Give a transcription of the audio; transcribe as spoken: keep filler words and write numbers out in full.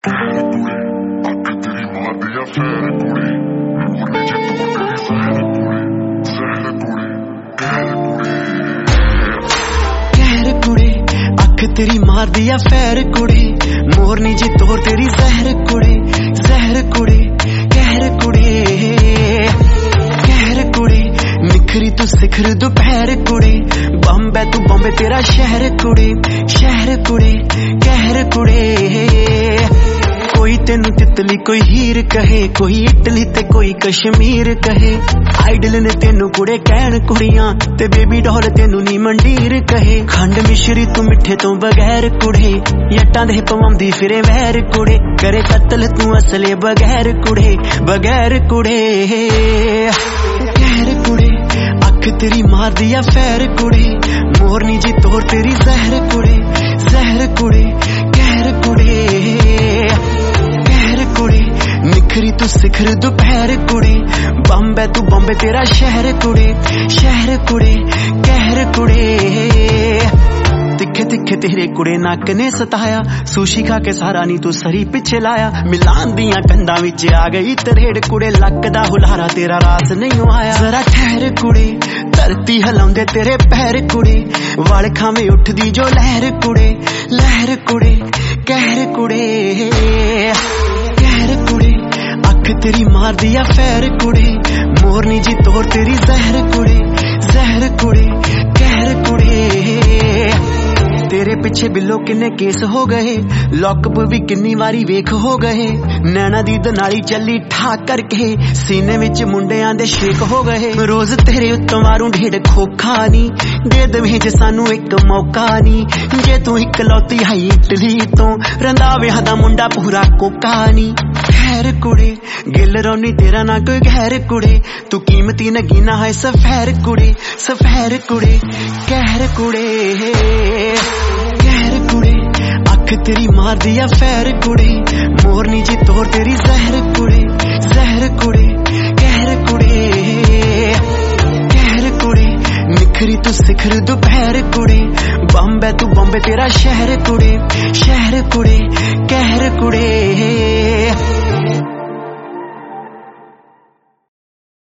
तेरी मार दिया फैर कुड़े मोरनी जी तोर तेरी जहर कुड़े जहर कुड़े कहर कुड़े कहर कुड़े निखरी तू सिखर दोपहर कुड़े बॉम्बे तू बॉम्बे तेरा शहर कुड़े शहर कुड़े कहर कुड़े कोई तेनू तितली कोई हीर कहे कोई इटली ते कोई कश्मीर कहे आइडल ने तेनू कुड़े कहन कुड़ियां ते बेबी डॉल तेनू नी मंडीर कहे खंड मिश्री तू मिठे तो बगैर कुड़े यट्टां दे पवांदी फिरे वैर कुड़े करे कत्ल तू असले बगैर कुड़े बगैर कुड़े कहर कुड़े अख तेरी मार दिया फैर कुड़े मोरनी जी तोर तेरी जहर कुड़े जहर कुड़े कहर कुड़े कुड़े निखरी तू सिखर दोपहर कुड़े बॉम्बे तू बॉम्बे तेरा शहर कुड़े शहर कुड़े कहर कुड़े तिखे तिखे तेरे कुड़े नक ने सताया सुशी खा के सारा नी तू सरी पिछे लाया मिलान दियां कंधा विच आ गई तरेड़ कुड़े लक दा हुलारा तेरा रास नहीं आया जरा ठहर कुड़े धरती हिलाउंदे तेरे पैर कुड़े वल खावे उठदी जो लहर कुड़े लहर कुड़े कहर कुड़े कहर कुड़े अख तेरी मार दिया फैर कुड़े मोरनी जी तोर तेरी जहर कुड़े जहर कुड़े कहर कुड़े तेरे पिछे बिल्लो किन्ने केस हो गए लॉकअप भी किन्नी वारी वेख हो गए नैना दी दनाली चली ठाक करके सीने विच मुंडियां दे शेक हो गए रोज तेरे उत्तों मारूं ढेड़ खोखा नी दे दवें जे सानू एक मौका नी जे तू इकलौती हाई इटली तो रंधावे दा मुंडा पूरा कोका नी खैर कुड़े गिल रोनी तेरा ना कोई गैर कुड़े तू कीमती नगीना है सफेर कुड़े सफेर कुड़े कहर कुड़े कहर कुड़े अख तेरी मार दिया फैर कुड़े मोरनी जी तोर तेरी जहर कुड़े जहर कुड़े कहर कुड़े कहर कुड़े निखरी तू सिखर दोपहर कुड़े बॉम्बे तू बॉम्बे तेरा शहर कुड़े शहर कुड़े कहर कुड़े